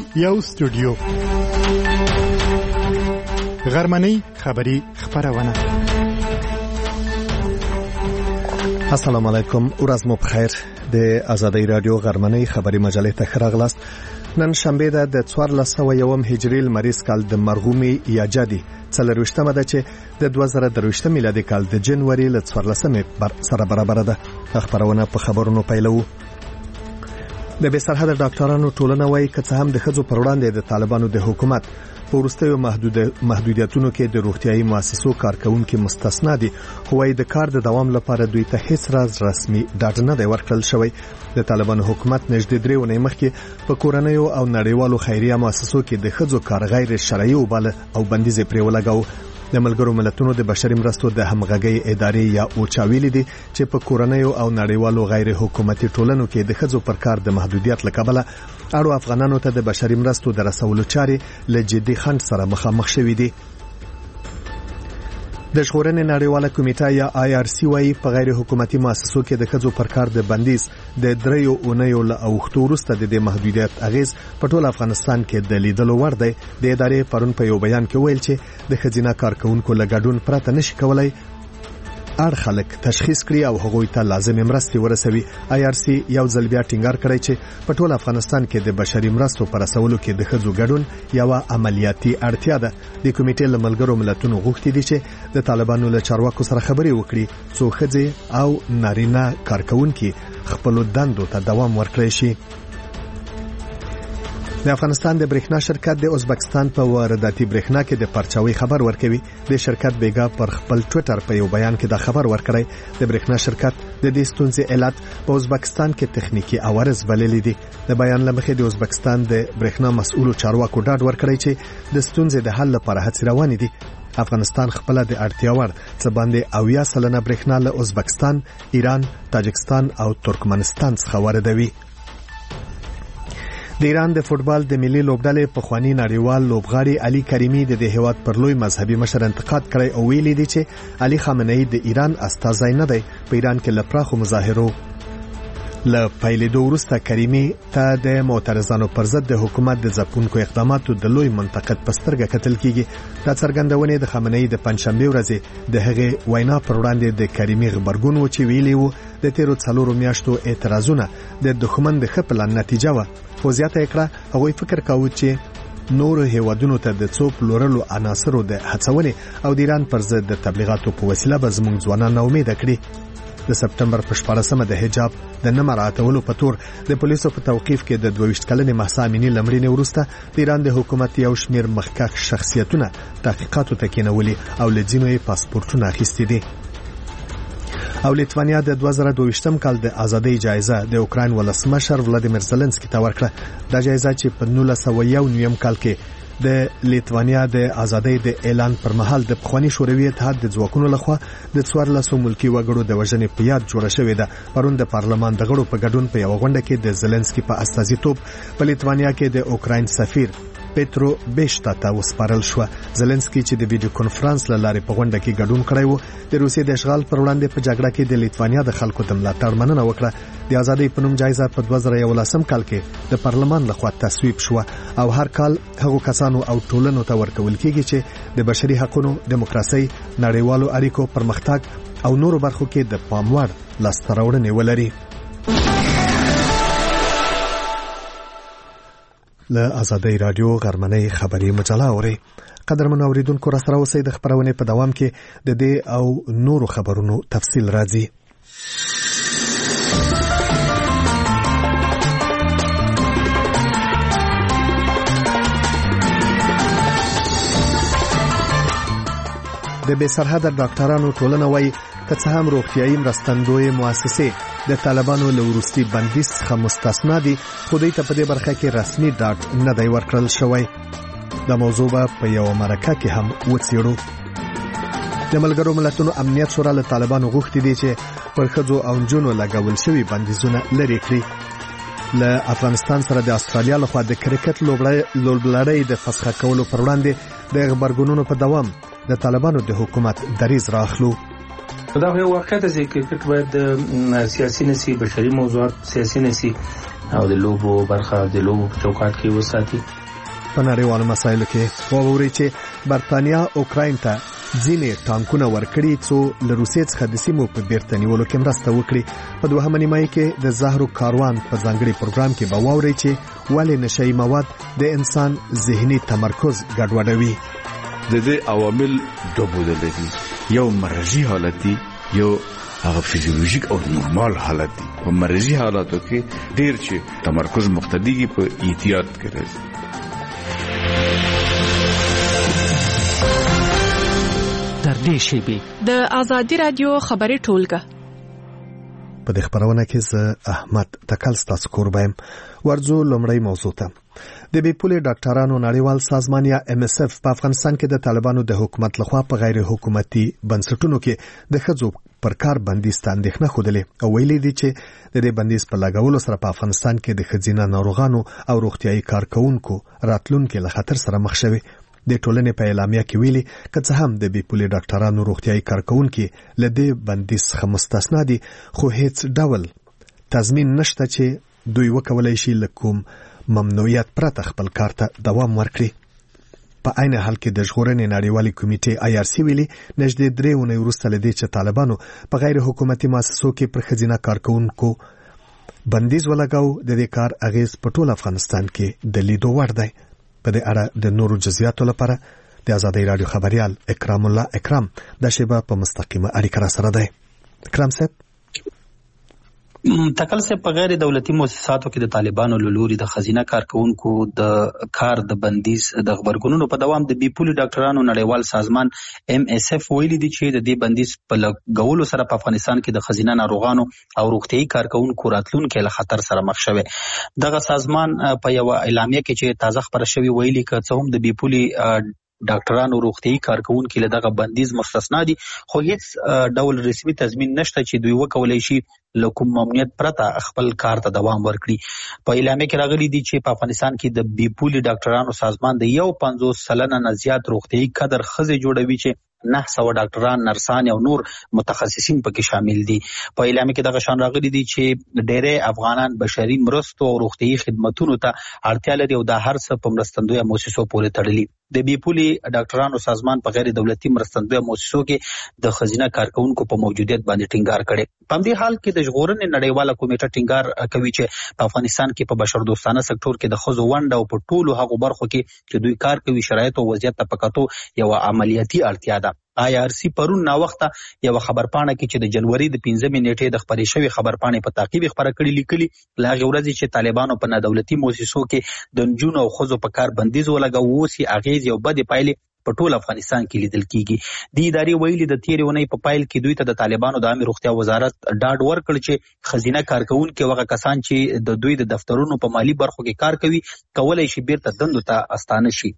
یو سټوډیو غرمنۍ خبری خبرونه. السلام علیکم، ورځ مو بخیر. د آزادۍ رادیو غرمنۍ خبری مجلې ته راغلاست. نن شنبه ده د 1401 هجری لمریز کال د مرغومي یا جدي 24مه ده چې د 2023 میلادي کال د جنوري ل 14مه سره برابر ده. خبرونه په خبرونو پیلو. د بې سرحده ډاکټرانو ټولنه وايي که څه هم د ښځو پر وړاندې د طالبانو د حکومت په وروستیو محدودیتونو کې د روغتيایي مؤسسو کارکونکو مستثنا دي، خو وايي د کار د دوام لپاره دوی ته هیڅ راز رسمي ډاډ نه دی ورکړل شوی. د طالبانو حکومت نږدې 3 ونې مخکې په کورنیو او نړیوالو خیریه مؤسسو کې د ښځو کار غیر شرعي وباله او بندیز پرې ولګاو. د ملګرو ملتونو د بشري مرستو د همغږي ادارې یا اوچا ویلي دي چې په کورنیو او نړیوالو غیر حکومتي ټولنو کې د ښځو پر کار د محدودیت لکبله اړو افغانانو ته د بشري مرستو د رسولو چارې له جدي خنډ سره مخامخ شوې دي. د ژغورنې نړیواله کمیټه یا IRC وايي په غیر حکومتي مؤسسو کې د ښځو پر کار د بندیز د 3 اونیو له اوختو وروسته د محدودیت اغیز په ټول افغانستان کې د لیدلو وړ دی. د ادارې پرون په یو بیان کې ویل چې د ښځینه کارکونکو له ګډون پرته نشي کولای اړ خلک تشخیص کړي او هغوی ته لازمي مرستې ورسوي. IRC یو ځل بیا ټینګار کړی چې په ټول افغانستان کې د بشري مرستو پر رسولو کې د ښځو ګډون یو عملیاتي اړتیا ده. د کمیټې له ملګرو ملتونو غوښتي دي چې د طالبانو له چارواکو سره خبرې وکړي څو ښځې او نارینه کارکونکو خپل دندو ته دوام ورکړي شي. د افغانستان د برېښنا شرکت د ازبکستان په وارداتي برېښنا کې د پرچاوي خبر ورکوي. د شرکت بیګا پر خپل ټوئیټر په یو بیان کې دا خبر ورکړی. د برېښنا شرکت د دې ستونزې علت په ازبکستان کې تخنیکی عوارض بللي دي. د بیان لمخې د ازبکستان د برېښنا مسؤلو چارواکو ډاډ ورکړی چې د ستونزې د حل لپاره هڅې روانې دي. افغانستان خپل د اړتیا وړ څه باندې 80% برېښنا له ازبکستان، ایران، تاجکستان او ترکمنستان څخه واردوي. د ایران د فوتبال د ملي لوبډلې په خواني نړیوال لوبغاړي علي کریمي د هیواد پر لوی مذهبي مشر انتقاد کړی او ویلي دی چې علي خامنه‌ای د ایران استازی نه دی. په ایران کې لپراخو مظاهرو له پیلېدو وروسته کریمي ته د معترضانو پر ضد د حکومت د ځپونکو اقداماتو د لوی منتقد په سترګه کتل کیږي. دا څرګندونه د خامنه‌ای د پنځشنبه ورځې د هغې وینا پر وړاندې د کریمي خبرګون و چې ویلي وو د تیرو 4 میاشتو اعتراضونه د دښمن د ښه پلان نتیجه و. خو زیاته کړه هغوی فکر کاوه چې نور هیوادونو ته د څو پلورلو عناصرو د هڅونې او د ایران پر ضد د تبلیغاتو په وسیله به زموږ ځوانان امید کړي. د سپټمبر په 14مه د حجاب د نه مراعاتولو په تور د پولیسو په توقیف کې د 22 کلنې مهسا امینی لمړینې وروسته د ایران د حکومت یو شمیر مخکښ شخصیتونه تحقیقاتو ته کېنولي او له ځینو یې پاسپورتونه اخیستي دي. او لیتوانیا د 2022 کال د ازادۍ جایزه د اوکراین ولسمشر ولادیمیر زلنسکي ته ورکړه. دا جایزه چې په 1901 کال کې د لیتوانیا د ازادۍ د اعلان پر مهال د پخوانی شوروي اتحاد د ځواکونو لخوا د 14 ملکی وګړو د وژنې په یاد جوړه شوې ده. پرون د پارلمان د غړو په ګډون په یو غونډه کې د زلنسکي په استازیتوب په لیتوانیا کې د اوکراین سفیر پیترو بیشتا ته وسپارل شو. زلنسکي چې د ویډیو کانفرنس له لارې په غونډه کې ګډون کړی و د روسیې د اشغال پر وړاندې په جګړه کې د لیتوانیا د خلکو د ملاتړ مننه وکړه. د ازادۍ په نوم جایزه په 2011 کال کې د پارلمان لخوا تصویب شو او هر کال هغو کسانو او ټولنو ته ورکول کیږي چې د بشري حقوقو، دیموکراسي، نړیوالو اړیکو، پرمختګ او نورو برخو کې د پام وړ لاسته راوړنې ولري. له آزادۍ رادیو غرمنۍ خبری مجله اوري. قدرمن اوریدونکو را سره اوسئ. د خبرونې په دوام کې د دې او نورو خبرونو تفصیل راځي. د بې سرحده ډاکټرانو ټولنه وايي که څه هم روغتيایي مرستندوی مؤسسې د طالبانو له وروستي بندیز څخه مستثنا دي، خو دوی ته په دې برخه کې رسمي ډاډ نه دی ورکړل شوی. دا موضوع به په یو مرکه کې هم وڅېړو. د ملګرو ملتونو امنیت شورا له طالبانو غوښتي دي چې پر ښځو او نجونو لګول شوي بندیزونه لرې کړي. له افغانستان سره د استرالیا لخوا د کرکټ لوبلړۍ د فسخ کولو پر وړاندې د غبرګونونو په دوام د طالبانو د حکومت دریځ راخلو. دا یو واقعیت دی چې کرکټ باید سیاسي نسی، بشري موضوعات سیاسي نسی او د لوبو برخه د لوبو چوکاټ کې وساتي. په نړیوالو مسایلو کې واورئ چې برتانیا اوکراین ته ځینې ټانکونه ورکړي څو له روسیې څخه د سیمو په بیرته نیولو کې مرسته وکړي. په دوهمه نیمایي کې د زهرو کاروان په ځانګړي پروګرام کې به واورئ چې ولې نشهیي مواد د انسان ذهني تمرکز ګډوډوي. د دې عوامل دوه ډوله دي، یو مرضي حالت دی، یو هغه فزیولوژیک او نورمال حالت دی. په مرضي حالاتو کې ډیر چې تمرکز مقتدیږي په احتیاط کې راځي. در دې شیبې د آزادي رادیو خبري ټولګه په دې خبرونه کې زه احمد تکل ستاسو کوربایم. ورځو لومړی موضوع ته. د بیپولي ډاکټرانو نړیوال سازمان یا MSF په افغانستان کې د طالبانو د حکومت لخوا په غیر حکومتي بنسټونو کې د ښځو پر کار بندیز ته اندېښنه ښودلې او ویلي دي چې د دې بندیز په لګولو سره په افغانستان کې د ښځینه ناروغانو او روغتیايي کارکونکو راتلونکي له خطر سره مخ شوي. د ټولنې په اعلامیه کې ویلي که څه هم د بیپولي ډاکټرانو روغتیايي کارکونکو له دې بندیز څخه مستثنا دي، خو هیڅ ډول تضمین نشته چې دوی وکولای شي له کوم ممنوعیت پرته خپل کار ته دوام ورکړي. په عین حال کې د ژغورنې نړیوالې کمیټې IRC ویلي نږدې 3 اونۍ وروسته له دې چې طالبانو په غیر حکومتي مؤسسو کې پر ښځینه کارکونکو بندیز ولګاو، د دې کار اغیز په ټول افغانستان کې د لیدو وړ دی. په دې اړه د نورو جزئیاتو لپاره د آزادۍ رادیو خبريال اکرام الله اکرام د شیبه په مستقیمه اړیکه را سره دی. اکرام صاحب، تکل سے په غیر دولتي مؤسساتو کې د طالبانو له لوري د خزینه کارکونکو د کار د بندیز د خبرګونونو په دوام د بیپولي ډاکټرانو نړیوال سازمان MSF ویلي دي چې د دې بندیز په لګولو سره په افغانستان کې د خزینه ناروغانو او روغتيايي کارکونکو راتلونکي له خطر سره مخ شوي. دغه سازمان په یو اعلامیه کې چې تازه خبره شوی ویلي که څه هم د بیپولي ډاکټرانو روغتيايي کارکونکو له دغه بندیز مستثنا دي، خو هیڅ ډول رسمي تضمین نشته چې دوی وکولای شي له کوم ممنوعیت پرته خپل کار ته دوام ورکړي. په اعلامیه کې راغلي دي چې په افغانستان کې د بیپولي ډاکټرانو سازمان د 50% نه زیات روغتيايي کادر ښځې جوړوي چې 900 ډاکټران، نرسان او نور متخصصین پکې شامل دي. په اعلامیه کې دغه شان راغلي دي چې ډېری افغانان بشري مرستو او روغتيايي خدماتونو ته اړتیا لري او دا هر څه په مرستندویه مؤسسو پورې تړلي. د بیپولي ډاکټرانو سازمان په غیر دولتي مرستندویه مؤسسو کې د خزینه کارکونکو په موجودیت باندې ټینګار کړي. په دې حال کې د ژغورنې نړیواله کمیټه ټینګار کوي چې په افغانستان کې په بشردوستانه سکتور کې د ښځو ونډه او په ټولو هغو برخو کې چې دوی کار کوي شرایط او وضعیت ته په کتو یو عملیاتي اړتیا ده. IRC پرون نا وخته یو خبرپاڼه کې چې د جنوري د 15 نیټې د خبرې شوی خبرپاڼې په تعقیب خبره کړې لیکلي لا غوړځي چې طالبانو په نادولتي مؤسسو کې د نجونو او ښځو په کار بندیز ولګاو، اوس یې اغیز یو بد پایلې په ټول افغانستان کې لیدل کیږي. د ادارې ویلي د تیر ونې په پایل کې دوی ته د طالبانو د عامه روغتیا وزارت ډاډ ورکړ چې خزینه کارکونکو هغه کسان چې د دوی د دفترونو په مالی برخو کې کار کوي کولای شي بیرته دندو ته استانه شي.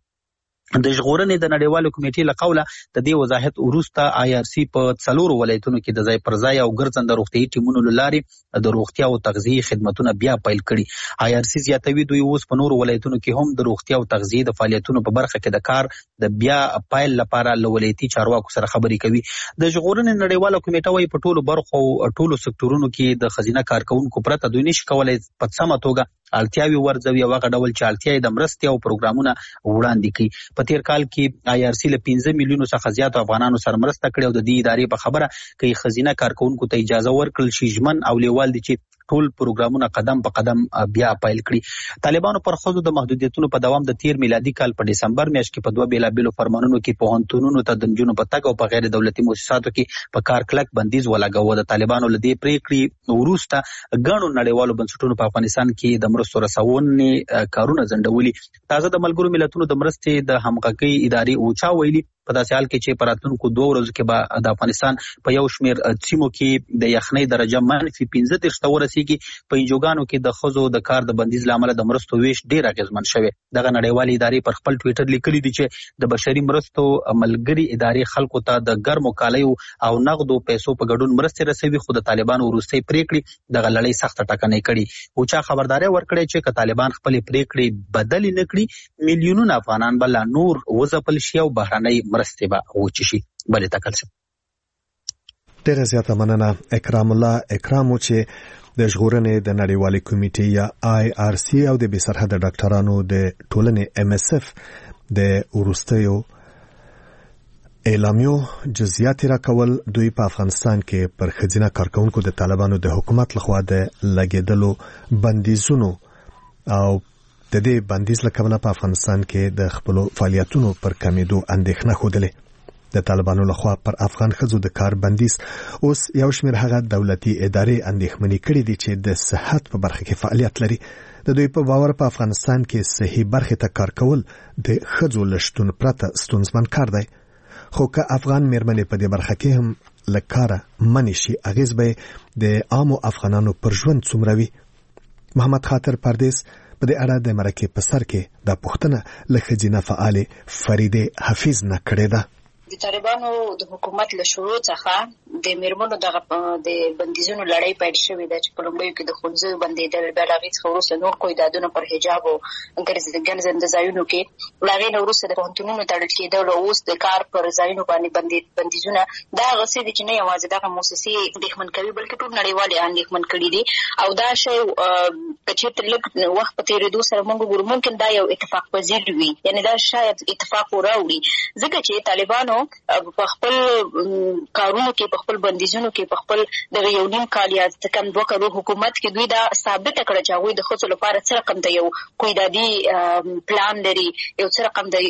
د ژغورنې د نړیوالو کمیټې له قوله د دې وضاحت وروسته IRC په 4 ولایتونو کې د ځای پر ځای او ګرځنده روغتيايي ټیمونو له لارې د روغتیا او تغذیه خدماتونه بیا پیل کړي. IRC زیاتوي دوی اوس په نورو ولایتونو کې هم د روغتیا او تغذیه د فعالیتونو په برخه کې د کار د بیا پیل لپاره له ولایتي چارواکو سره خبرې کوي. د ژغورنې نړیواله کمیټه وايي په ټولو برخو او ټولو سکتورونو کې د خزینه کارکونکو پرته دوی نشي کولای په سمه توګه اړتیاوي ورځوي او هغه ډول چې اړتیاوي د مرستې او پروګرامونه وړاندې کوي. په تیر کال کې IRC له 15 میلیونو څخه زیات افغانانو سره مرسته کړې او د دې ادارې په خبره کوي خزینه کارکونکو ته اجازه ورکړل شي ژمن او لیوال دي چې ټول پروګرامونه قدم په قدم بیا پیل کړي. طالبانو پر ښځو د محدودیتونو په دوام د تیر میلادي کال په دسمبر میاشت کې په 2 بیلابیلو فرمانونو کې پوهنتونونو ته د نجونو په تګ او په غیر دولتي مؤسساتو کې په کار کلک بندیز ولګاوه. د طالبانو له دې پریکړې وروسته ګڼو نړیوالو بنسټونو په افغانستان کې د مرستو رسونې کارونه ځنډولي. تازه د ملګرو ملتونو د مرستې د همغږۍ ادارې اوچا ویلي په داسې حال کې چې په راتلونکو 2 ورځو کې به د افغانستان په یو شمېر سیمو کې د یخنۍ درجه -15 ته ورسیږي. په انجوګانو کې د ښځو د کار د بندیز له امله د مرستو ویش ډېر اغېزمن شوی. دغه نړیوالې ادارې پر خپل ټویټر لیکلي دي چې د بشري مرستو ملګري ادارې خلکو ته د ګرمو کالیو او نغدو پیسو په ګډون مرستې رسوي، خو د طالبانو وروستۍ پریکړې دغه لړۍ سخته ټکنۍ کړي. اوچا خبرداري ورکړې چې که طالبان خپلې پریکړې بدلې نه کړي میلیونونه افغانان به لا نور وځپل شي او بهرنۍ مرستې به وچې شي. بلې تکل شي. ډېره زیاته مننه اکرام الله اکرامو چې د ژغورنې د نړیوالې کمیټې یا IRC او د بېسرحده ډاکټرانو د ټولنې MSF د وروستیو اعلامیو جزئیات راکول دوی په افغانستان کې پر ښځینه کارکونکو د طالبانو د حکومت لخوا د لګیدلو بندیزونو او د دې بندیز له کبله په افغانستان کې د خپل فعالیتونو پر کمیدو اندېښنه خوده د طالبانو لخوا پر افغان ښځو د کار بندیز اوس یو شمېر هغه دولتي ادارې اندېښمنې کړې دي چې د صحت په برخه کې فعالیت لري د دوی په باور په افغانستان کې صحي برخه ته کار کول د ښځو له شتون پرته ستونزمن کار دی خو که افغان مېرمنې په دې برخه کې هم له کاره منې شي اغېز به د عامو افغانانو پر ژوند څومره وي محمد خاطر پردیس په دې اړه د مرکې په سر کې د پښتنه له ښځینه فعالې فریده حفیظ نه کړې ده د طالبانو د حکومت له شروع څخه د میرمنو د بندیزونو لړۍ پیل شوې ده چې په لومړیو کې د ښوونځیو بندېدل بیا له هغې څخه وروسته نور قیدادونه پر حجاب او ګرځنده ځایونو کې له هغې نه وروسته د پوهنتونونو تړل کېدل او اوس د کار پر ځایونو باندې بندیزونه دا هغه څه دي چې نه یوازې دغه موسسې اندېښمن کوي بلکې ټول نړیوال یې اندېښمن کړي دي او دا شی که چېرته لږ وخت په تېرېدو سره موږ وګورو ممکن دا یو اتفاق پذیر وي یعنې دا شاید اتفاق وراوړي ځکه چې طالبانو په خپل کارونو کې په خپل بندیزونو کې په خپل د یو نیم کال یا کم 2 کالو حکومت کې دوی دا ثابت کړ چې هغوی د ښځو لپاره څه رقم د یو قیدادي پلان لري یو څه رقم د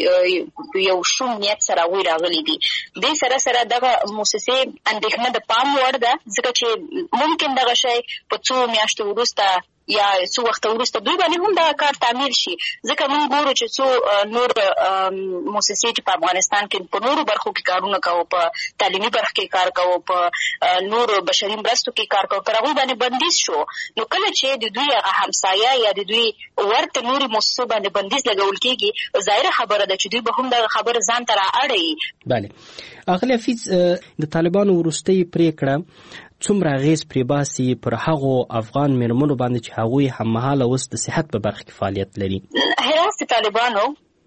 یو شوم نیت سره هغوی راغلي دي دې سره سره دغه موسسې اندېښنه د پام وړ ده ځکه چې ممکن دغه شی په څو میاشتو وروسته یا څو وخت وروسته دوی باندې هم دا کار تعمیل شي ځکه موږ ګورو چې څو نور موسسې چې په افغانستان کې په نورو برخو کې کارونه کوي په تعلیمي برخه کې کار کوي په نور بشري مرستو کې کار کوي پر هغه باندې بندیز شو نو کله چې د دوی همسایه یا د دوی ورته نوري موسسو باندې بندیز لګول کېږي ظاهره خبره ده چې دوی به هم دا خبره ځان ته رااړي بله اغلی حفیظ د طالبانو وروستۍ پریکړه څومره اغېز پرې باسي پر هغو افغان مېرمنو باندې چې هغوی هممهاله اوس د صحت په برخه کې فعالیت لري هراس د طالبانو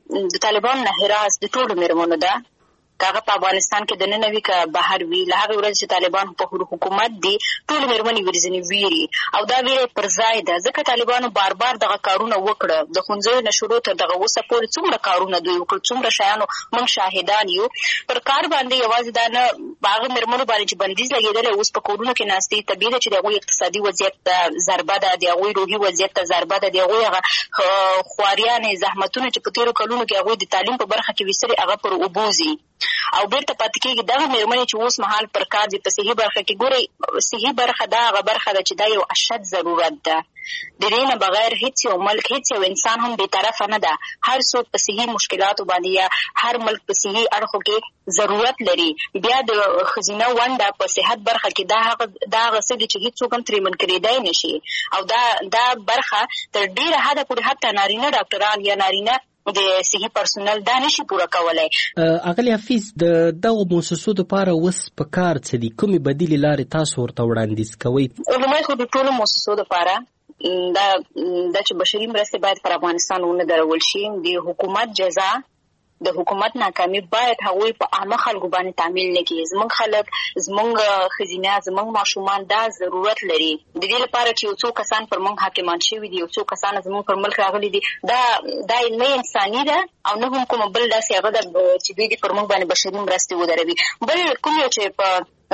نه هراس د ټولو مېرمنو ده که هغه په افغانستان کې دننه وي که بهر وي له هغې ورځې چې طالبان په حکومت دي ټولې مېرمنې ځینې ویري او دا ویره پر ځای ده ځکه طالبانو بار بار دغه کارونه وکړه د ښوونځیو نه شروع تر دغه اوسه پورې څومره کارونه دوی وکړل څومره شیانو موږ شاهدان یو پر کار باندې یوازې دا نه په هغه مېرمنو باندې چې بندیز لګېدلی اوس په کورونو کې ناستې طبیعي ده چې د هغوی اقتصادي وضعیت ته ضربه ده د هغوی روحي وضعیت ته ضربه ده د هغوی هغه خواریانې زحمتونه چې په تېرو کلونو کې هغوی د تعلیم په برخه کې ویستلي هغه پر اوبو ځي او بیرته پاتې کېږي دغه مېرمنې چې اوس مهال پر کار دي په صحي برخه کې ګورئ صحي برخه دا هغه برخه ده چې دا یو اشد ضرورت ده د دې نه بغیر هیڅ یو ملک هیڅ یو انسان هم بېطرفه نه ده هر څوک په صحي مشکلاتو باندې یا هر ملک په صحي اړخو کې ضرورت لري بیا د ښځینه ونډه په صحت برخه کې دا هغه څه دي چې هیڅوک هم ترې منکرېدی نه شي او دا برخه تر ډېره حده پورې حتی نارینه ډاکټران یا نارینه د صحي پرسونل دا نشي پوره کولی اغلی حفیظ د دغو مؤسسو دپاره اوس په کار څه دي کومې بدیلې لارې تاسو ورته وړاندیز کوئ لومړی خو د ټولو مؤسسو دپاره دا چې بشري مرستې باید پر افغانستان ونه درول شي د حکومت جزا د حکومت ناکامي باید هغوی په عامه خلکو باندې تعمیل نه کړي زموږ خلک زموږ ښځینه زموږ ماشومان دا ضرورت لري د دې لپاره چې یو څو کسان پر موږ حاکمان شوي دي یو څو کسان زموږ پر ملک راغلي دي دا نه انساني ده او نه هم کومه بل داسې هغه ده چې دوی دې پر موږ باندې بشري مرستې ودروي بل کوم یو چې په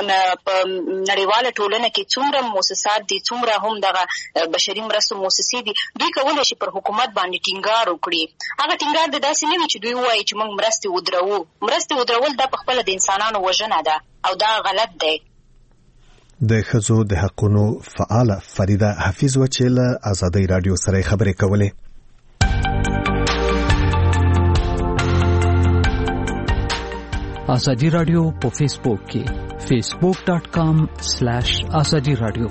نړیواله ټولنه کې څومره مؤسسات دي څومره هم دغه بشري مرستو مؤسسې دي دوی کولی شي پر حکومت باندې ټینګار وکړي هغه ټینګار د داسې نه وي چې دوی ووایي چې موږ مرستې ودرول دا پخپله د انسانانو وژنه ده او دا غلط دی د ښځو د حقونو فعاله فریده حفیظ و چې له ازادۍ راډیو سره خبرې کولې ازادي رادیو په فیسبوک کې facebook.com/azadi radio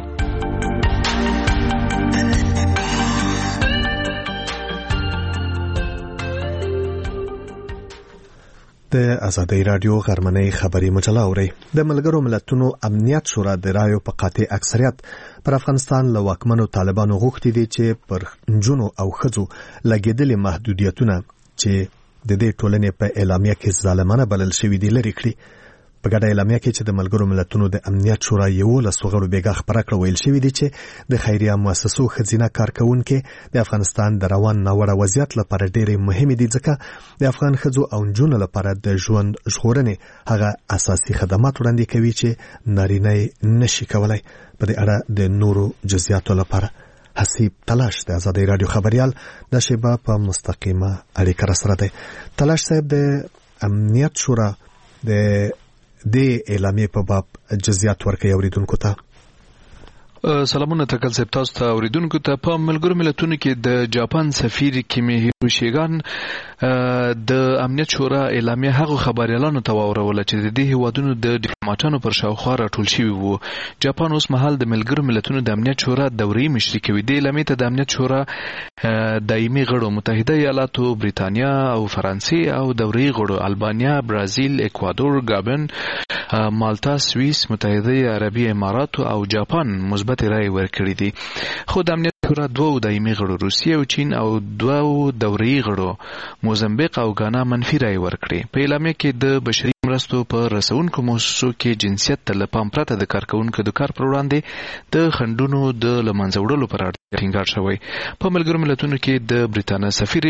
د ازادۍ راډیو غرمنۍ خبري مجله اوري د ملګرو ملتونو امنیت شورا د رایو په قاطع اکثریت پر افغانستان له واکمنو طالبانو غوښتي دي چې پر نجونو او ښځو لګېدلي محدودیتونه چې د دې ټولنې په اعلامیه کې ظالمانه بلل شوي دي لري کړي په ګډه اعلامیه کې چې د ملګرو ملتونو د امنیت شورا 11 غړو بیګا خبره کړه ویل شوی دی چې د خیریه مؤسسو خزینه کارکونکو د افغانستان د روان ناوړه وضعیت لپاره ډېری مهمه دي ځکه د افغان ښځو او نجونو لپاره د ژوند ژغورنې هغه اساسي خدمات وړاندې کوي چې نارینه نشي کولای. په دې اړه د نورو جزئیاتو لپاره حسیب تلاش د آزادۍ رادیو خبريال د شیبه په مستقیمه اړیکه سره دی. تلاش صاحب د امنیت شورا د اعلامیه په باب جزئیات ورکوي اوریدونکو ته. سلامونه تکل صاحب، تاسو ته اوریدونکو ته. په ملګرو ملتونو کې د جاپان سفیر کیمیهیرو شیګان د امنیت شورا اعلامیه هغه خبريالانو ته واوروله چې د دې هیوادونو د ډیپلوماټانو پر شاوخوا راټول شوي وو. جاپان اوس مهال د ملګرو ملتونو د امنیت شورا دوري مشري کوي. د اعلامیه ته د امنیت شورا دایمي غړو متحده ایالاتو، بریتانیا او فرانسې او دوري غړو البانیا، برازیل، اکوادور، گابن، مالتا، سوئیس، متحده عربی امارات او جاپان مثبت رائے ورکړي دي. خو د امنیت شورا 2 دایمي غړو روسیه او چین او 2 دوري غړو موزمبیق او غانا منفي رائے ورکړي. په اعلامیه کې د بشري مرستو په رسونکو مؤسسو کې جنسیت ته له پام پرته د کارکونکو د کار پر وړاندې د خنډونو د لمنځه وړلو پر اړه ټینګار شوی. په ملګرو ملتونو کې د بریتانیا سفیر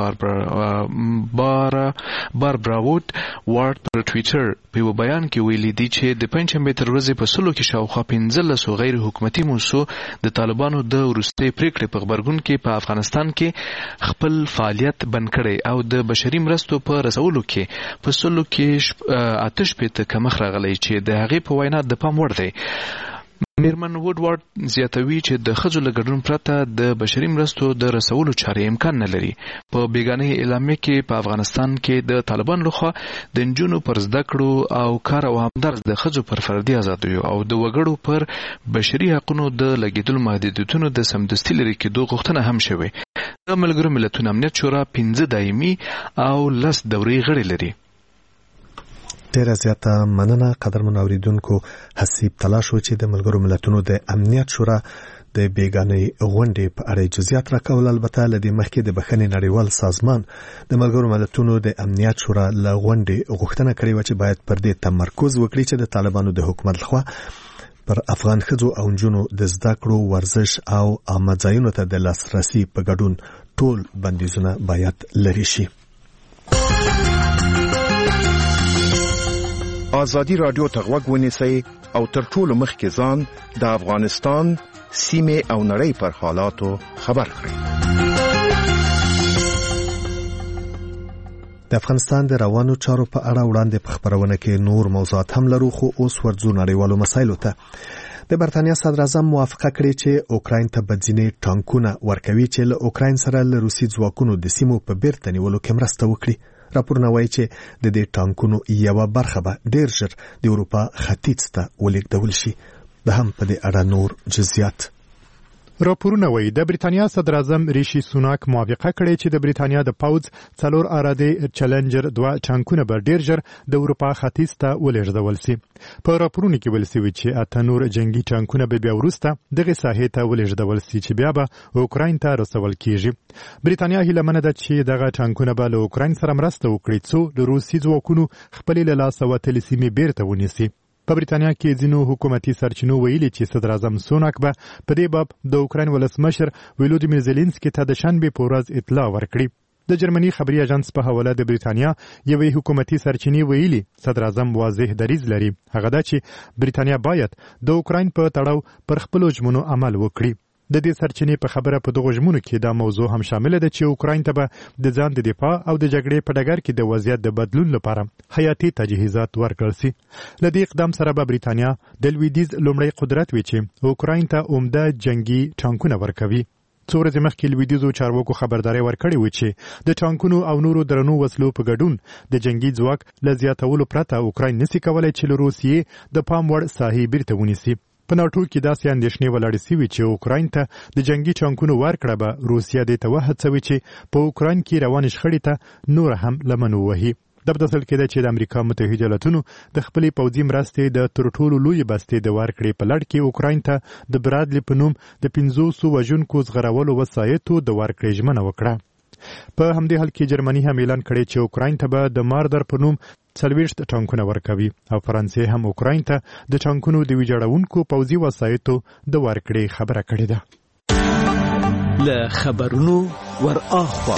باربرا ووډ وارد پر ټویټر په یو بیان کې ویلي دي چې د پنځشنبه تر ورځې په سلو کې شاوخوا 15 غیر حکومتي مؤسسو د طالبانو د وروستي پریکړې په خبرګون کې په افغانستان کې خپل فعالیت بند کړي او د بشري مرستو په رسولو کې په سلو کې آتش پیته کمخ راغلی چې د هغې په وینا د پام وړ دی. میرمن ووډ زیاتوي چې د ښځو له ګډون پرته د بشري مرستو د رسولو چارې امکان نه لري. په بیګانه اعلامیه کې په افغانستان کې د طالبان لخوا د نجونو پر زده کړو او کار او همدارس د ښځو پر فردي ازادیو او د وګړو پر بشري حقوقو د لګیدلو محدودیتونو د سمدستي لري کېدو غوښتنه هم شوې. د ملګرو ملتونو امنیت شورا 15 دایمي او 10 دوري غړي لري. ډیره زیاته مننه قدرمن اوریدونکو. حسیب تلاش و چې د ملګرو ملتونو د امنیت شورا د بیګانې غونډې په اړه جزئیات راکول. البته لدې مخکې د بخښنې نړیوال سازمان د ملګرو ملتونو د امنیت شورا له غونډې غوښتنه کړې و چې باید پر دې تمرکز وکړي چې د طالبانو د حکومت لخوا پر افغان ښځو او نجونو د زده کړو، ورزش او عامه ځایونو ته د لاسرسي په ګډون ټول بندیزونه باید لرې شي. آزادی رادیو ته غوږ ونیسئ او تر ټولو مخکې ځان د افغانستان سیمې او نړۍ پر حالاتو خبر کړئ. د افغانستان د روانو چارو په اړه وړاندې په خبرونه کې نور موضوعات هم لرو، خو اوس ورځو نړیوالو مسایلو ته. د برتانیا صدر اعظم موافقه کړې چې اوکراین ته بدځینې ټانکونه ورکوي چې له اوکراین سره له روسي ځواکونو د سیمو په بیرته نیولو کې مرسته وکړي. راپورونه وایي چې د دې ټانکونو یوه برخه به ډیر ژر د اروپا ختیځ ته ولېږدول شي. د هم په دې اړه نور جزئیات. راپورونه وایي د بریتانیا صدر اعظم ریشي سوناک موافقه کړې چې د بریتانیا د پوځ 4 اراده چیلنجر 2 ټانکونه به ډیر ژر د اروپا ختیځ ته ولېږدول شي. په راپورونو کې ویل شوی چې اته نور جنگي ټانکونه به بیا وروسته دغه ساحې ته ولېږدول شي چې بیا به اوکراین ته رسول کیږي. بریتانیا هیله منه ده چې دغه ټانکونه به له اوکراین سره مرسته وکړي څو د روسي ځواکونو خپل له لاسه وتلې سیمې بیرته ونیسي. په بریتانیا کې ځینو حکومتي سرچینو ویلي چې صدر اعظم سوناک به په دې باب د اوکراین ولسمشر ولودیمیر زيلنسکي ته د شنبې په ورځ اطلاع ورکړي. د جرمني خبري اژانس په حواله د بریتانیا یوې حکومتي سرچینې ویلي صدر اعظم واضح دریځ لري، هغه دا چې بریتانیا باید د اوکراین په تړاو پر خپل ژمنو عمل وکړي. د دې سرچینې په خبره په دغه ژمنو کې دا موضوع هم شامل ده چې اوکراین ته به د ځان د دفاع او د جګړې په ډګر کې د وضعیت د بدلون لپاره حیاتي تجهیزات ورکړل شي. له دې اقدام سره به بریتانیا د لویدیځ لومړی قدرت وي چې اوکراین ته عمده جنگي ټانکونه ورکوي. څو ورځې مخکې لویدیځو چارواکو خبرداري ورکړې و چې د ټانکونو او نورو درنو وسلو په ګډون د جنگي ځواک له زیاتولو پرته اوکراین نشي کولای چې له روسیې د پام وړ ساحې بیرته ونیسي. په ناټو کې داسې اندېښنې ولاړې شوې چې اوکراین ته د جنگي ټانکونو ورکړه به روسیه دې ته وهڅوي چې په اوکراین کې روانې شخړې ته نور هم لمن ووهي. د بدسل کېده چې د امریکا متحده ایالاتونو د خپلې پوځي مرستې د تر ټولو لوی بستې د ورکړې په لړ کې اوکراین ته د برادلی په نوم د 500 وژونکو زغرولو وسایطو د ورکړې ژمنه وکړه. په همدې حال کې جرمني هم اعلان کړی چې اوکراین ته به د ماردر په نوم 40 ټانکونه ورکوي او فرانسې هم اوکراین ته د ټانکونو د ویجاړونکو پوځي وسایطو د ورکړې خبره کړې ده. له خبرونو ور اخوا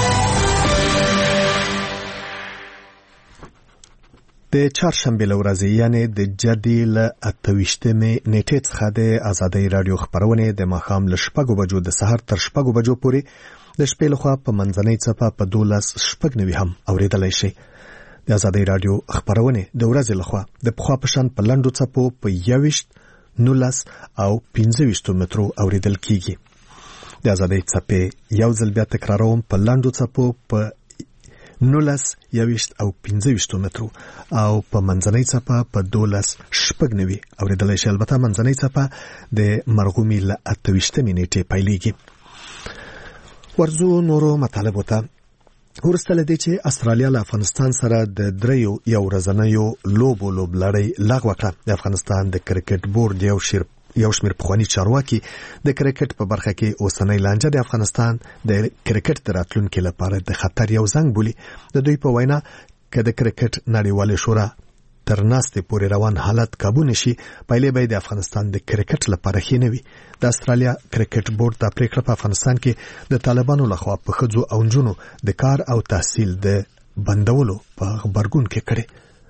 د چهارشنبې له ورځې یعنې د جدي له 28مې نیټې څخه د ازادۍ راډیو خپرونې د ماښام له 6 بجو د سهار تر 6 بجو پورې د شپې لخوا په منځنۍ څپه په 12:09 هم اورېدلی شي. د ازادۍ راډیو خپرونې د ورځې لخوا د پخوا په شان په لنډو څپو په 21 19 او 25 مترو اورېدل کیږي. د ازادۍ څپې یو ځل بیا تکراروم په لنډو څپو په 19 او 25 مترو او په منځنۍ څپه په 12:09 اورېدلی شي. البته منځنۍ څپه د مرغومي له 28مې نیټې پیلېږي. ورځو نورو مطالبو ته. وروسته له دې چې استرالیا له افغانستان سره د 3 ورځنیو لوبلړۍ لغوه کړه، د افغانستان د کرکټ بورډ یو شمېر پخواني چارواکي د کرکټ په برخه کې اوسنۍ لانجه د افغانستان د کرکټ د راتلونکي لپاره د خطر یو زنګ بولي. د دوی په وینا که د کرکټ نړیوالې شورا تر ناستې پورې روان حالت قابو نشي، پایلې به د افغانستان د کرکټ لپاره ښې نه وي. د استرالیا کرکټ بورډ دا پریکړه په افغانستان کې د طالبانو لخوا په ښځو او نجونو د کار او تحصیل د بندولو په غبرګون کې کړې.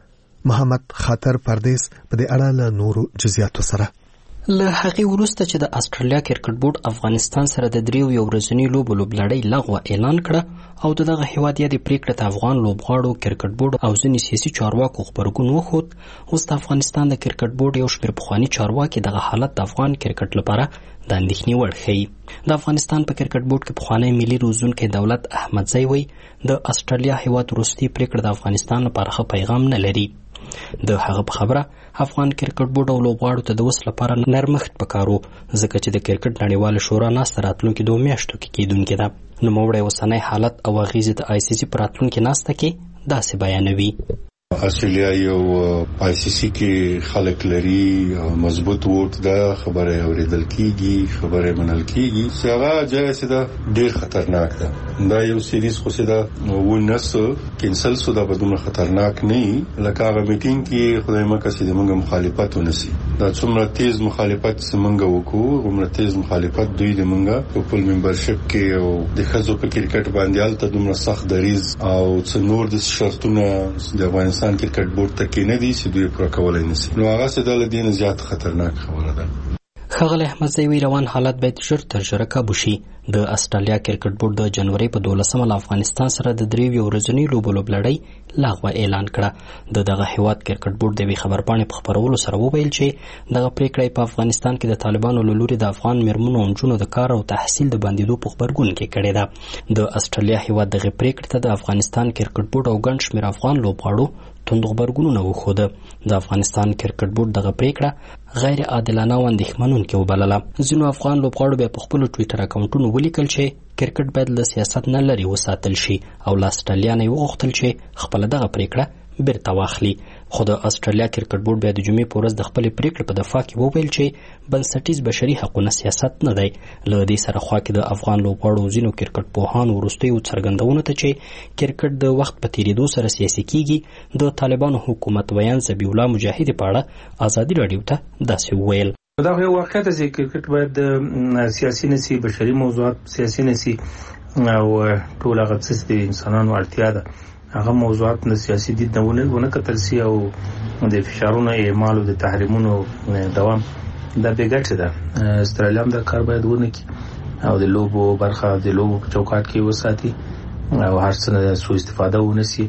محمد خاطر پردیس په دې اړه له نورو جزئیاتو سره. له هغې وروسته چې د استرالیا کرکټ بورډ افغانستان سره د 3 ورځنیو لوبلړۍ لغوه اعلان کړه او دغه هیواد یې د پریکړې ته افغان لوبغاړو کرکټ بورډ او ځینې سیاسي چارواکو غبرګون وښود، اوس د افغانستان د کرکټ بورډ یو شمېر پخواني چارواکي دغه حالت د افغان کرکټ لپاره د اندېښنې وړ ښیي. د افغانستان په کرکټ بورډ کې پخوانی ملي روزونکی دولت احمدزی وایي د استرالیا هیواد وروستۍ پریکړه د افغانستان لپاره ښه پیغام نه لري. د هغه په خبره افغان کرکټ بورډ او لوبغاړو ته د وس لپاره نرمښت پکارو، ځکه چې د کرکټ نړیواله شورا ناسته راتلونکي 2 میاشتو کې کېدونکې ده. نوموړی اوسنی حالت او اغیزې د ICC په راتلونکي ناسته کې داسې بیانوي. استرالیا یو ICC کې خلک لري، مضبوط ووټ ده، خبره اوریدل کیږي، خبره منل کیږي. څنګه جایسه ده ډیر خطرناک ده. دا یو سیریز خو څه ده ونس کینسل سو دا بدون خطرناک نه لکه هغه میټینګ کې خدای مکه چې موږ مخالفت ونسی. دا څومره تیز مخالفت موږ وکړو، عمره تیز مخالفت دوی د موږ په خپل ممبرشپ کې او د خزو په کرکټ باندې الته دومره سخت دریز او څنور د شرطونه د افغانستان کرکټ بورډ ته کې نه دي چې دوی پر کولای نشي. نو هغه څه د لدین زیات خطرناک خبره ده. ښاغلی احمدزی وی روان حالت باید ژر تر ژره کابو شي. د استرالیا کرکټ بورډ د جنوري په 12 له افغانستان سره د 3 ورځنیو لوبلړۍ لغوه اعلان کړه. دغه هیواد کرکټ بورډ د خبرپاڼې په خبرولو سره وویل چې دغه پریکړه په افغانستان کې د طالبانو له لوري د افغان میرمنو او نجونو د کار او تحصیل د بندیدو په خبرګون کې کړې ده. د استرالیا هیواد دغه پریکړه ته د افغانستان کرکټ بورډ او ګڼ شمېر افغان لوبغاړو توند غبرګونونه وښوده. د افغانستان کرکټ بورډ دغه پریکړه غیر عادلانه او اندېښمنونکې وبلله. ځینو افغان لوبغاړو بیا په خپلو ټویټر اکاونټونو ولیکل چې کرکټ باید له سیاست نه لرې وساتل شي او له استرالیا نه یې وغوښتل چې خپله دغه پریکړه بیرته واخلي. خو د استرالیا کرکټ بورډ بیا د جمعې په ورځ د خپلې پریکړې په دفاع کې وویل چې بنسټیز بشري حقونه سیاست نه دی. له دې سره خوا کې د افغان لوبغاړو ځینو کرکټ پوهانو وروستیو څرګندونو ته چې کرکټ د وخت په تېرېدو سره سیاسي کیږي د طالبانو حکومت ویان ذبیح الله مجاهد په اړه ازادي راډیو ته داسې وویل. دا یو واقعیت دی چې کرکټ باید سیاسي نسی، بشري موضوعات سیاسي نسی او ټول هغه څه د انسانانو اړتیا ده هغه موضوعات د سیاسي دید نه کتل سي او د فشارونو اعمال او د تحریمونو دوام دا به ګټه ده. استرالیا د کار باید ونه کی او د لوبو برخه د لوبو چوکاټ کې وساتي او هر څه نه سوء استفاده ونسی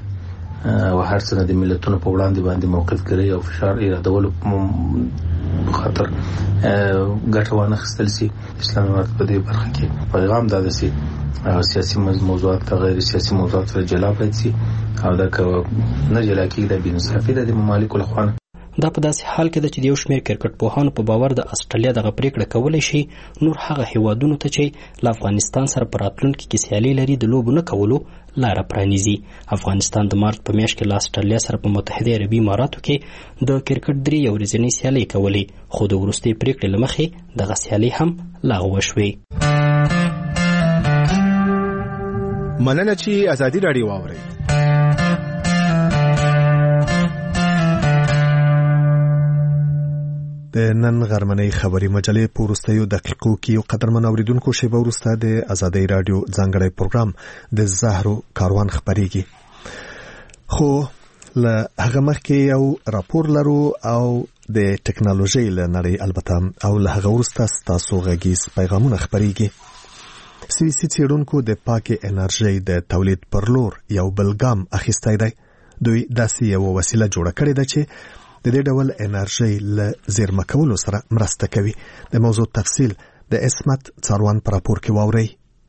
او هر څه د ملتونو په وړاندې باندې موقف کوي او فشار ایرادولو خطر ګټه وانه خستل سي. اسلامي امارت په دې برخه کې پیغام داده سي سیاسي موضوعات غیر سیاسي موضوعات سره جلا باید سي او دا که نه جلا کېږي د بېانصافي د ممالکو له خوا. دا په داسې حال کې ده چې د یو شمېر کرکټ پوهانو په باور د استرالیا دغه پریکړه کولی شي نور هغه هیوادونو ته چې له افغانستان سره په راتلونکي کې سیالي لري د لوبو نه کولو لاره پرانیزي. افغانستان د مارچ په میاشت کې له استرالیا سره په متحده عربي اماراتو کې د کرکټ 3 ورځنۍ سیالۍ کولې، خو د وروستۍ پریکړې له مخې دغه سیالۍ هم لغوه شوې. مننه چې ازادي رادیو واورئ. د نن غرمنۍ خبري مجلې په وروستیو دقیقو کې یو قدرمن اوریدونکو شیبه وروسته د ازادۍ رادیو ځانګړی پروګرام د زهرو کاروان خبريږي. خو له هغه مخکې یو راپور لرو او د ټکنالوژي له نړۍ البته او له هغه وروسته ستاسو غږیز پیغامونه خبريږي. سویسي څېړونکو د پاکې انرژۍ د تولید پر لور یو بل ګام اخیستی دی. دوی داسې یو وسیله جوړه کړې ده چې د دې ډول انرژۍ له زیرمه کولو سره مرسته کوي. د موضوع تفصیل د اسمت څاروان پر راپور کې واورئ.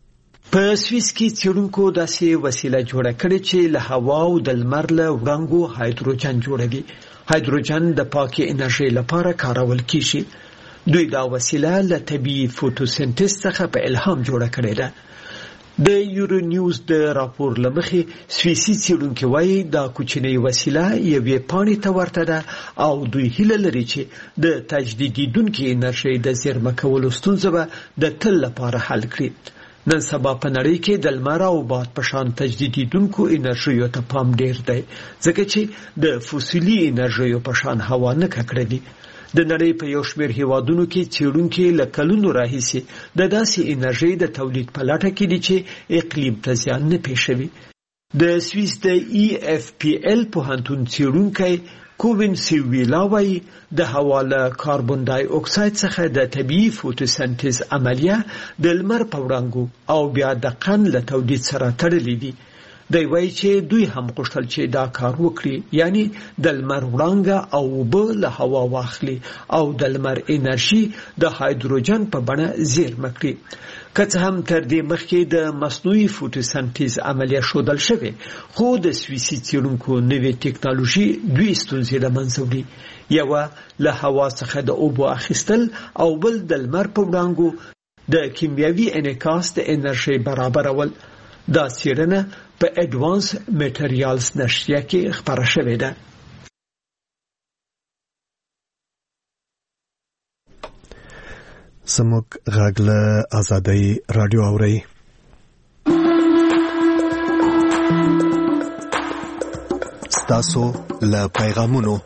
په سویس کې څېړونکو داسې وسیله جوړه کړې چې له هوا او د لمر له وړانګو هایدروجن جوړوي. هایدروجن د پاکې انرژۍ لپاره کارول کیږي. دوی دا وسیله له طبیعي فوټوسنتز څخه په الهام جوړه کړې ده. د یورو نیوز د راپور لمخې سویسي څېړونکي وایي دا کوچنۍ وسیله یوې پاڼې ته ورته ده او دوی هیله لري چې د تجدیدیدونکې انرژۍ د زیرمه کولو ستونزه به د تل لپاره حل کړي. نن سبا په نړۍ کې د لمر او باد په شان تجدیدیدونکو انرژیو ته پام ډیر دی ځکه چې د فوسیلي انرژیو په شان هوا نه ککړوي. د نړۍ په یو شمېر هیوادونو کې څېړونکي له کلونو راهیسې د داسې انرژۍ د تولید په لټه کې دي چې اقلیم ته زیان نه پېښوي. د سویس د EFPL پوهنتون څېړونکی کووین سیویلا وایي د هوا له کاربن دای اکساید څخه د طبیعي فوټوسنتز عملیه د لمر په وړانګو او بیا د قند له تولید سره تړلې دي. دوی وایي چې دوی هم غوښتل چې دا کار وکړي، یعنی د لمر وړانګه او اوبه له هوا واخلي او د لمر انرژي د هایدروجن په بڼه زیرمه کړي. که څه هم تر دې مخکې د مصنوعي فوټوسنتز عملیه ښودل شوې، خو د سویسي څېړونکو نوې ټکنالوژي دوی ستونزې له منځه وړي. یوه له هوا څخه د اوبو اخیستل او بل د لمر په وړانګو د کیمیاوي انعکاس د انرژۍ برابرول. دا څېړنه په اډوانس میټریالز نشریه کې خپره شوې ده. زموږ غږ له ازادۍ رادیو اورئ. ستاسو له پیغامونو.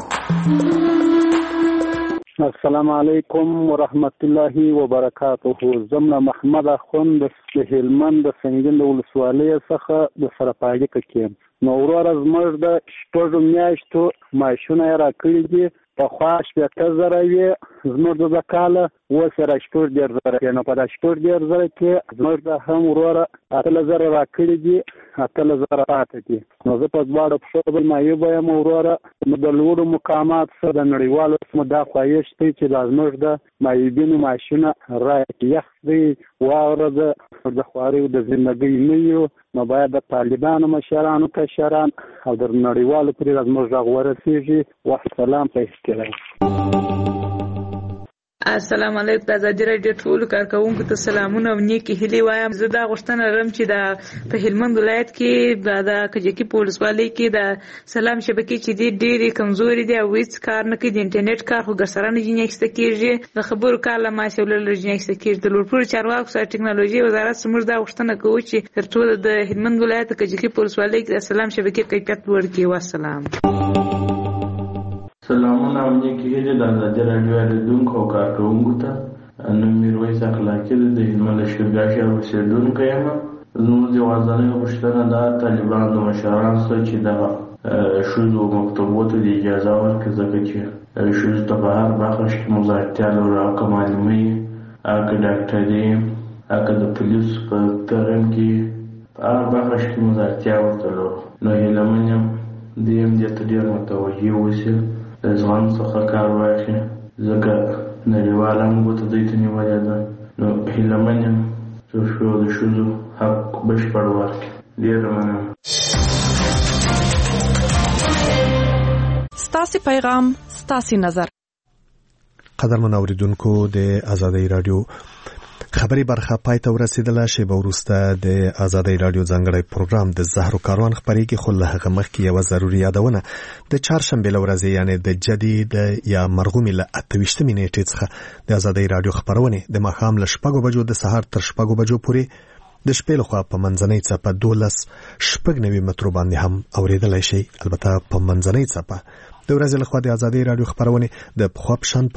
السلام علیکم ورحمت الله وبرکاته. زمنا محمد اخوند د هلمند د سنگین د ولسوالۍ څخه د سرپاږه کې نو ورور زموږ د شپږ میاشتو ماشونه را کړی دي په خواش په تزروي زموږ د کاله وسره شپږ ډیر زره نه په شپږ ډیر زره کې زموږ د هم ورور اتل زره را کړی دي اتل زره پاتې دي. نو زه په ځوړ په خپل ما یو به ورور د لوړو مقامات سره د نړیوالو سمدا خوایش ته چې د زموږ د مایبینو ماشونه را یخ دی واوره د خواري د ژوندۍ نه یو. نو باید د طالبانو مشرانو کشران او د نړیوالو پر زموږ غږ ورسیږي. والسلام په احترام. السلام علیکم. د ازادي رادیو ټول کارکونکو ته سلامونه او نیکی هیلې وایم. زه دا غوښتنه لرم چې د په هلمند ولایت کې د کجکی پولیسوالۍ کې د سلام شبکې چې دي ډېرې کمزوري دي او هیڅ کار نه کوي. د انټرنیټ کار خو ګرسره نه جنیکسته کېږي، د خبرو کار له ماسې ولر جنیکسته کېږي. د لوړپوړو چارواکو سره ټکنالوژي وزارت موږ دا غوښتنه کوو چې تر ټولو د هلمند ولایت کجکی پولیسوالۍ کې د سلام شبکې کیفیت لوړ کړي. والسلام. سلامونه او نیکی هیلې د ازادي رادیو اوریدونکو او کارکوونکو ته. نوم میرویس اخلاقي د هلمند شیرګاه ښار اوسېدونکی یم. زموږ یوازینۍ غوښتنه دا طالبان د مشرانو سره چې د ښځو مکتبو ته د اجازه ورکړي، ځکه چې ښځو ته په هر برخه کې مزاحمتیا لرو، که معلمۍ، که ډاکټري، که د پولیسو په ترم کې په هر برخه کې مزاحمتیا ورته لرو. نو هیله من یم دوی هم دې ته ډېر متوجه اوسي، د ځوان څخه کار واخلي، ځکه نړیواله موږ ته دوی ته نیولې ده. نو هیله من یم چې د ښځو حق بشپړ ورکړي. ډېره مننه. ستاسې پیغام ستاسې نظر. قدرمن اوریدونکو، د ازادۍ رادیو خبري برخه پای ته ورسېدله. شیبه وروسته د ازادۍ رادیو ځانګړی پروګرام د زهرو کاروان خپرېږي، خو له هغه مخکې یوه ضروري یادونه. د چهارشنبې له ورځې یعنې د جدي یا مرغومې له 28 نیټې څخه د ازادۍ رادیو خپرونې د ماښام له 6 بجو د سهار تر 6 بجو پورې د شپې لخوا په منځنۍ څپه 12.9 مترو باندې هم اوریدلای شي. البته په منځنۍ څپه د ورځې لخوا د ازادي رادیو خبرونه د پخوا په شان